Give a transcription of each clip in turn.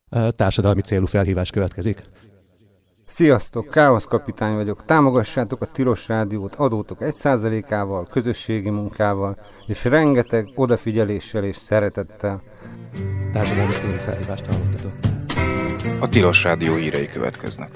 Társadalmi célú felhívás következik. Sziasztok, Káosz kapitány vagyok. Támogassátok a Tilos Rádiót adótok 1%-ával, közösségi munkával, és rengeteg odafigyeléssel és szeretettel. Társadalmi célú felhívást hallottatok. A Tilos Rádió hírei következnek.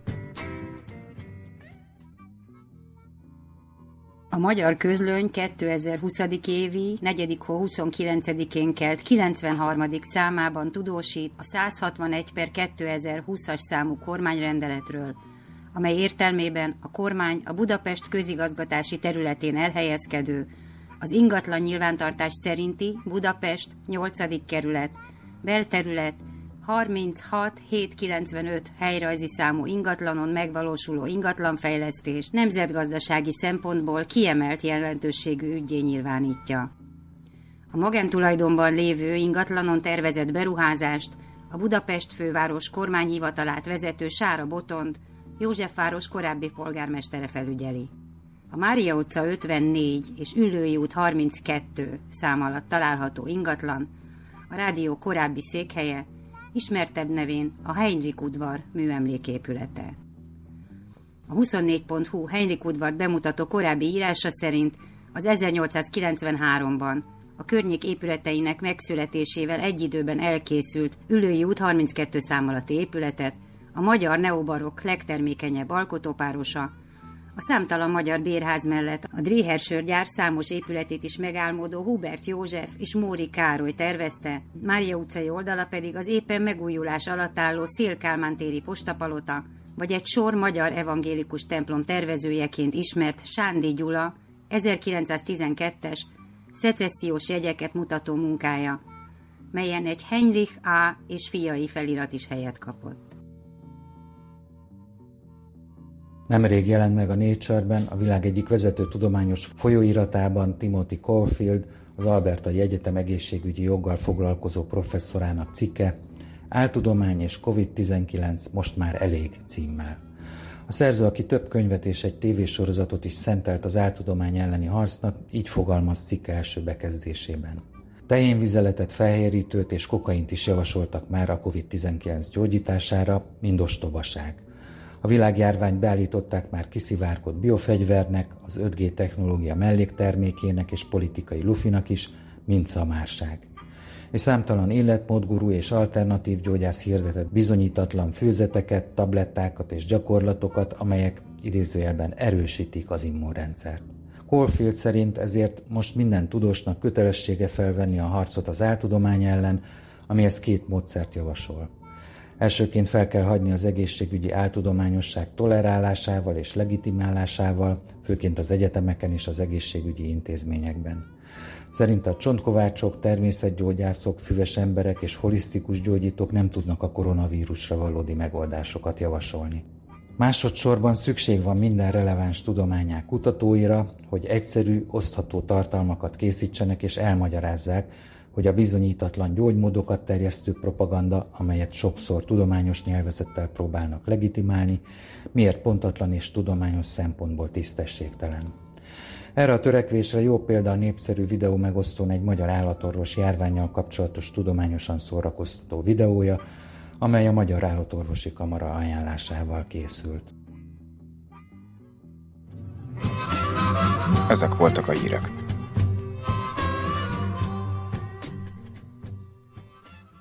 A Magyar Közlöny 2020. évi 4. hó 29-én kelt 93. számában tudósít a 161/2020-as számú kormányrendeletről, amely értelmében a kormány a Budapest közigazgatási területén elhelyezkedő, az ingatlan nyilvántartás szerinti Budapest 8. kerület, belterület 36.795 helyrajzi számú ingatlanon megvalósuló ingatlanfejlesztés nemzetgazdasági szempontból kiemelt jelentőségű üggyé nyilvánítja. A magántulajdonban lévő ingatlanon tervezett beruházást a Budapest főváros kormányhivatalát vezető Sára Botond, Józsefváros korábbi polgármestere felügyeli. A Mária utca 54 és Üllői út 32 szám alatt található ingatlan a rádió korábbi székhelye, ismertebb nevén a Heinrich udvar műemléképülete. A 24.hu Heinrich udvart bemutató korábbi írása szerint az 1893-ban a környék épületeinek megszületésével egy időben elkészült Üllői út 32 szám alatti épületet a magyar neobarokk legtermékenyebb alkotópárosa, a számtalan magyar bérház mellett a Dréher sörgyár számos épületét is megálmodó Hubert József és Móri Károly tervezte, Mária utcai oldala pedig az éppen megújulás alatt álló Széll Kálmán téri postapalota, vagy egy sor magyar evangélikus templom tervezőjeként ismert Sándi Gyula 1912-es szecessziós jegyeket mutató munkája, melyen egy Heinrich A. és fiai felirat is helyet kapott. Nemrég jelent meg a Nature-ben, a világ egyik vezető tudományos folyóiratában Timothy Caulfield, az Albertai Egyetem egészségügyi joggal foglalkozó professzorának cikke, Áltudomány és COVID-19 most már elég címmel. A szerző, aki több könyvet és egy tévésorozatot is szentelt az áltudomány elleni harcnak, így fogalmaz cikke első bekezdésében. Tehénvizeletet, felhérítőt és kokaint is javasoltak már a COVID-19 gyógyítására, mind ostobaság. A világjárványt beállították már kiszivárgott biofegyvernek, az 5G technológia melléktermékének és politikai lufinak is, mind szamárság. És számtalan életmódgurú és alternatív gyógyász hirdetett bizonyítatlan főzeteket, tablettákat és gyakorlatokat, amelyek idézőjelben erősítik az immunrendszert. Caulfield szerint ezért most minden tudósnak kötelessége felvenni a harcot az áltudomány ellen, amihez két módszert javasol. Elsőként fel kell hagyni az egészségügyi áltudományosság tolerálásával és legitimálásával, főként az egyetemeken és az egészségügyi intézményekben. Szerint a csontkovácsok, természetgyógyászok, füves emberek és holisztikus gyógyítók nem tudnak a koronavírusra valódi megoldásokat javasolni. Másodszorban szükség van minden releváns tudományág kutatóira, hogy egyszerű, osztható tartalmakat készítsenek és elmagyarázzák, hogy a bizonyítatlan gyógymódokat terjesztő propaganda, amelyet sokszor tudományos nyelvezettel próbálnak legitimálni, miért pontatlan és tudományos szempontból tisztességtelen. Erre a törekvésre jó példa a népszerű videó megosztón egy magyar állatorvos járvánnyal kapcsolatos tudományosan szórakoztató videója, amely a Magyar Állatorvosi Kamara ajánlásával készült. Ezek voltak a hírek.